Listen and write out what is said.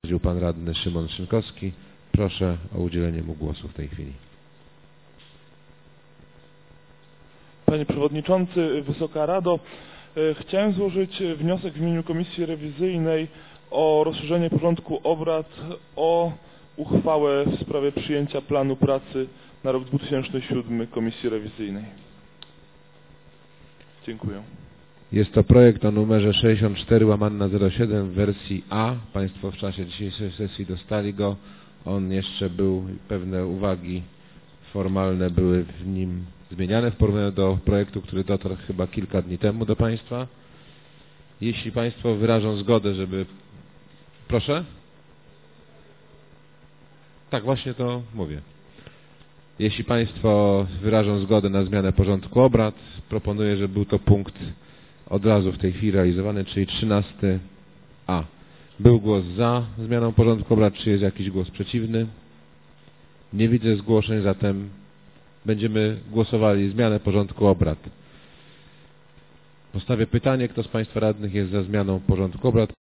Pan radny Szymon Szynkowski. Proszę o udzielenie mu głosu w tej chwili. Panie Przewodniczący, Wysoka Rado, chciałem złożyć wniosek w imieniu Komisji Rewizyjnej o rozszerzenie porządku obrad o uchwałę w sprawie przyjęcia planu pracy na rok 2007 Komisji Rewizyjnej. Dziękuję. Jest to projekt o numerze 64/07 w wersji A. Państwo w czasie dzisiejszej sesji dostali go. On jeszcze był, pewne uwagi formalne były w nim zmieniane w porównaniu do projektu, który dotarł chyba kilka dni temu do Państwa. Jeśli Państwo wyrażą zgodę, żeby... Proszę? Tak, właśnie to mówię. Jeśli Państwo wyrażą zgodę na zmianę porządku obrad, proponuję, żeby był to punkt od razu w tej chwili realizowany, czyli 13a. Był głos za zmianą porządku obrad, czy jest jakiś głos przeciwny? Nie widzę zgłoszeń, zatem będziemy głosowali zmianę porządku obrad. Postawię pytanie, kto z Państwa radnych jest za zmianą porządku obrad?